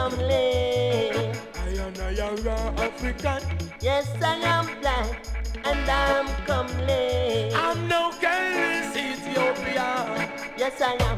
comely. I am African. Yes, I am black and I'm comely. I'm no girl in Ethiopia. Yes, I am.